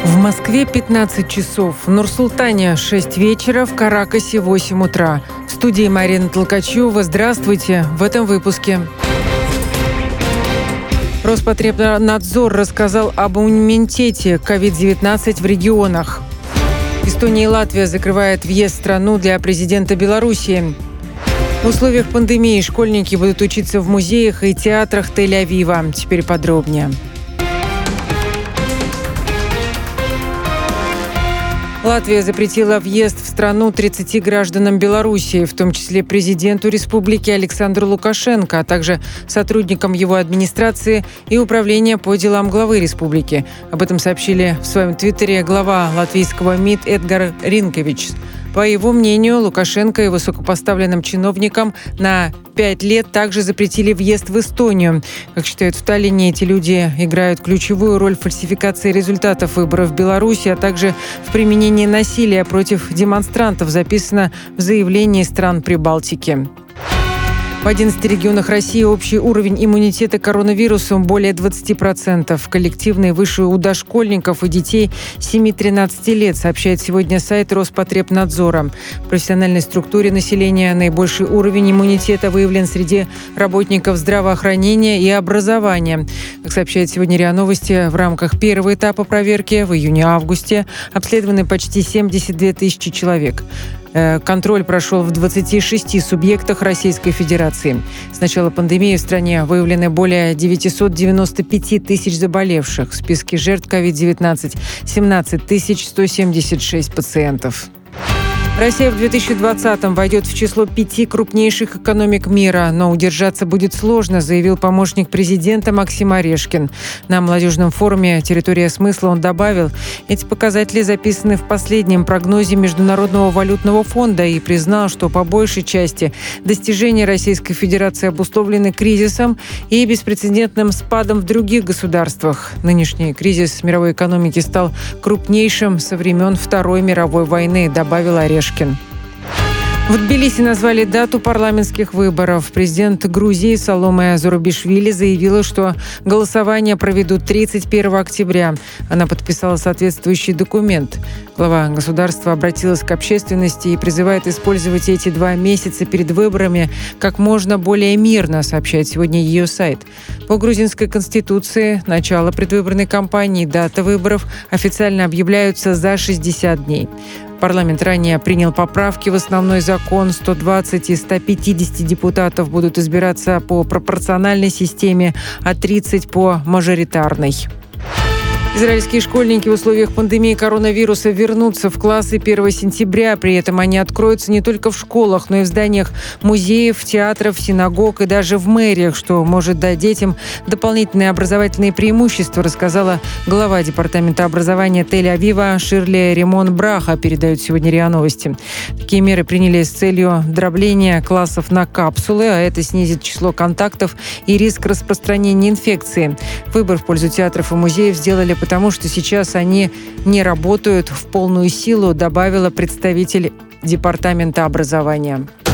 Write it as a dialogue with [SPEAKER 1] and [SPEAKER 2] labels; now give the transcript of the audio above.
[SPEAKER 1] В Москве 15 часов, в Нур-Султане 6 вечера, в Каракасе 8 утра. В студии Марина Толкачева. Здравствуйте. В этом выпуске. Роспотребнадзор рассказал об иммунитете COVID-19 в регионах. Эстония и Латвия закрывают въезд в страну для президента Белоруссии. В условиях пандемии школьники будут учиться в музеях и театрах Тель-Авива. Теперь подробнее. Латвия запретила въезд в страну 30 гражданам Белоруссии, в том числе президенту республики Александру Лукашенко, а также сотрудникам его администрации и управления по делам главы республики. Об этом сообщили в своем твиттере глава латвийского МИД Эдгар Ринкевичс. По его мнению, Лукашенко и высокопоставленным чиновникам на 5 лет также запретили въезд в Эстонию. Как считают в Таллине, эти люди играют ключевую роль в фальсификации результатов выборов в Беларуси, а также в применении насилия против демонстрантов, записано в заявлении стран Прибалтики. В 11 регионах России общий уровень иммунитета к коронавирусу более 20%. Коллективный выше у дошкольников и детей 7-13 лет, сообщает сегодня сайт Роспотребнадзора. В профессиональной структуре населения наибольший уровень иммунитета выявлен среди работников здравоохранения и образования. Как сообщает сегодня РИА Новости, в рамках первого этапа проверки в июне-августе обследованы почти 72 тысячи человек. Контроль прошел в 26 субъектах Российской Федерации. С начала пандемии в стране выявлены более 995 тысяч заболевших. В списке жертв COVID-19 17 176 пациентов. Россия в 2020-м войдет в число 5 крупнейших экономик мира, но удержаться будет сложно, заявил помощник президента Максим Орешкин. На молодежном форуме «Территория смысла» он добавил, эти показатели записаны в последнем прогнозе Международного валютного фонда и признал, что по большей части достижения Российской Федерации обусловлены кризисом и беспрецедентным спадом в других государствах. Нынешний кризис мировой экономики стал крупнейшим со времен Второй мировой войны, добавил Орешкин. В Тбилиси назвали дату парламентских выборов. Президент Грузии Саломе Зурабишвили заявила, что голосование проведут 31 октября. Она подписала соответствующий документ. Глава государства обратилась к общественности и призывает использовать эти 2 месяца перед выборами как можно более мирно, сообщает сегодня ее сайт. По грузинской конституции начало предвыборной кампании и дата выборов официально объявляются за 60 дней. Парламент ранее принял поправки в основной закон. 120 из 150 депутатов будут избираться по пропорциональной системе, а 30 по мажоритарной. Израильские школьники в условиях пандемии коронавируса вернутся в классы 1 сентября. При этом они откроются не только в школах, но и в зданиях музеев, театров, синагог и даже в мэриях, что может дать детям дополнительные образовательные преимущества, рассказала глава департамента образования Тель-Авива Ширли Римон Браха, передают сегодня РИА Новости. Такие меры приняли с целью дробления классов на капсулы, а это снизит число контактов и риск распространения инфекции. Выбор в пользу театров и музеев сделали потому, что сейчас они не работают в полную силу, добавила представитель департамента образования.